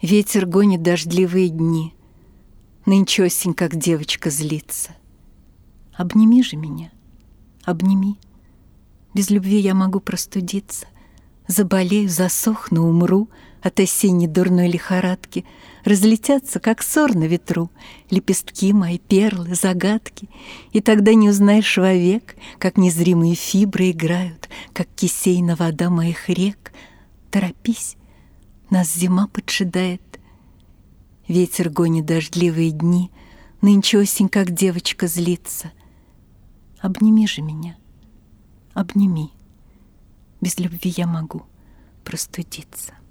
Ветер гонит дождливые дни. Нынче осень, как девочка, злится. Обними же меня, обними. Без любви я могу простудиться. Заболею, засохну, умру от осенней дурной лихорадки. Разлетятся, как ссор на ветру, лепестки мои, перлы, загадки. И тогда не узнаешь вовек, как незримые фибры играют, как кисейна вода моих рек. Торопись, нас зима поджидает. Ветер гонит дождливые дни. Нынче осень, как девочка, злится. Обними же меня, обними. Без любви я могу простудиться.